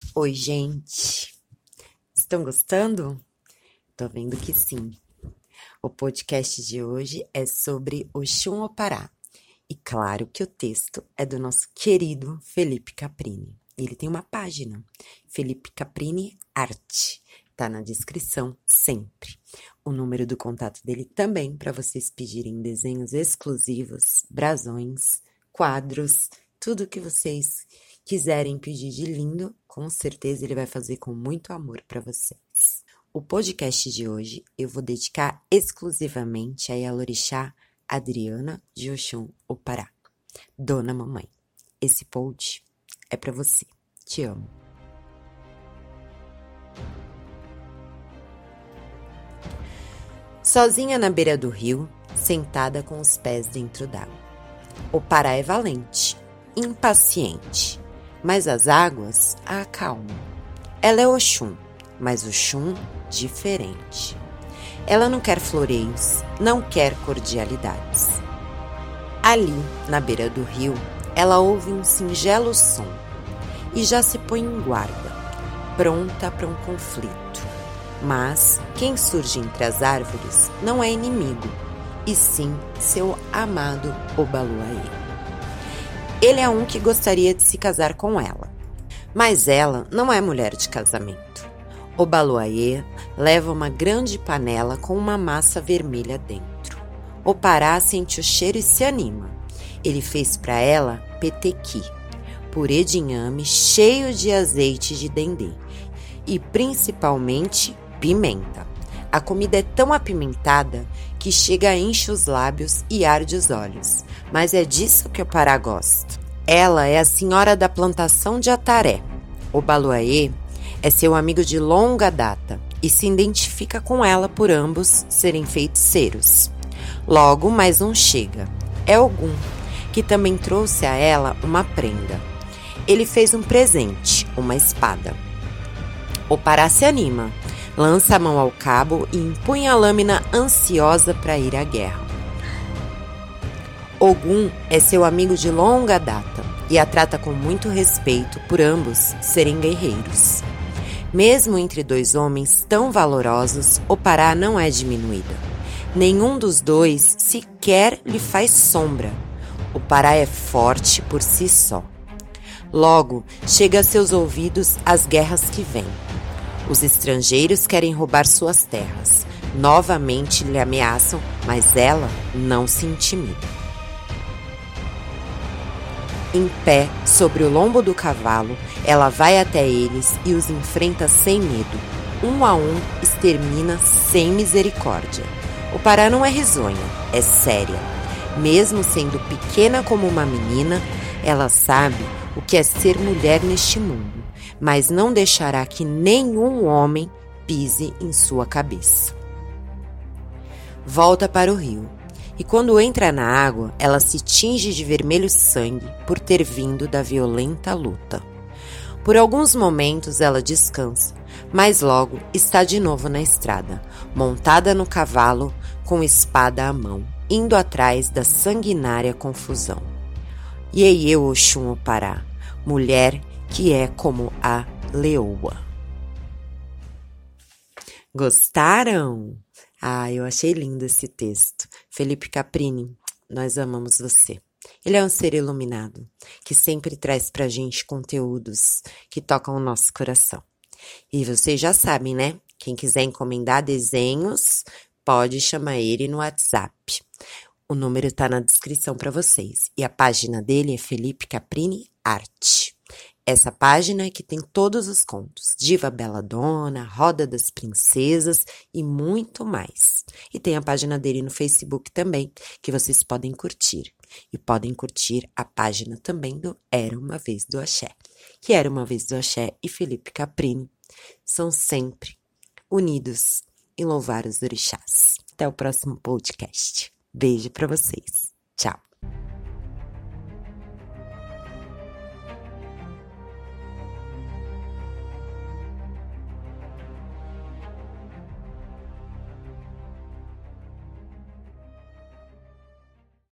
Oi, gente. Estão gostando? Tô vendo que sim. O podcast de hoje é sobre Oxum Opará. E claro que o texto é do nosso querido Felipe Caprini. Ele tem uma página, Felipe Caprini Arte. Tá na descrição sempre. O número do contato dele também para vocês pedirem desenhos exclusivos, brasões, quadros, tudo que vocês quiserem pedir de lindo, com certeza ele vai fazer com muito amor para vocês. O podcast de hoje eu vou dedicar exclusivamente a Yalorixá Adriana de Oxum Opará. Dona Mamãe, esse pod é para você. Te amo. Sozinha na beira do rio, sentada com os pés dentro d'água. Opará é valente, impaciente, mas as águas a acalmam. Ela é Oxum, mas Oxum diferente. Ela não quer floreios, não quer cordialidades. Ali, na beira do rio, ela ouve um singelo som e já se põe em guarda, pronta para um conflito. Mas quem surge entre as árvores não é inimigo, e sim seu amado Obaluayê. Ele é um que gostaria de se casar com ela, mas ela não é mulher de casamento. Obaluayê leva uma grande panela com uma massa vermelha dentro. Opará sente o cheiro e se anima. Ele fez para ela petequi, purê de inhame cheio de azeite de dendê e principalmente pimenta. A comida é tão apimentada que chega a encher os lábios e arde os olhos, mas é disso que Opará gosta. Ela é a senhora da plantação de Ataré. Obaluayê é seu amigo de longa data e se identifica com ela por ambos serem feiticeiros. Logo, mais um chega. É Ogum, que também trouxe a ela uma prenda. Ele fez um presente, uma espada. Opará se anima, lança a mão ao cabo e empunha a lâmina ansiosa para ir à guerra. Ogum é seu amigo de longa data e a trata com muito respeito por ambos serem guerreiros. Mesmo entre dois homens tão valorosos, Opará não é diminuída. Nenhum dos dois sequer lhe faz sombra. Opará é forte por si só. Logo, chega a seus ouvidos as guerras que vêm. Os estrangeiros querem roubar suas terras. Novamente lhe ameaçam, mas ela não se intimida. Em pé, sobre o lombo do cavalo, ela vai até eles e os enfrenta sem medo. Um a um, extermina sem misericórdia. Opará não é risonha, é séria. Mesmo sendo pequena como uma menina, ela sabe o que é ser mulher neste mundo, mas não deixará que nenhum homem pise em sua cabeça. Volta para o rio. E quando entra na água, ela se tinge de vermelho sangue por ter vindo da violenta luta. Por alguns momentos ela descansa, mas logo está de novo na estrada, montada no cavalo, com espada à mão, indo atrás da sanguinária confusão. Iê Oxum Opará, mulher que é como a leoa. Gostaram? Eu achei lindo esse texto. Felipe Caprini, nós amamos você. Ele é um ser iluminado, que sempre traz pra gente conteúdos que tocam o nosso coração. E vocês já sabem, né? Quem quiser encomendar desenhos, pode chamar ele no WhatsApp. O número tá na descrição para vocês. E a página dele é Felipe Caprini Arte. Essa página é que tem todos os contos, Diva Belladonna, Roda das Princesas e muito mais. E tem a página dele no Facebook também, que vocês podem curtir. E podem curtir a página também do Era Uma Vez do Axé, que Era Uma Vez do Axé e Felipe Caprini são sempre unidos em louvar os orixás. Até o próximo podcast. Beijo para vocês. Tchau.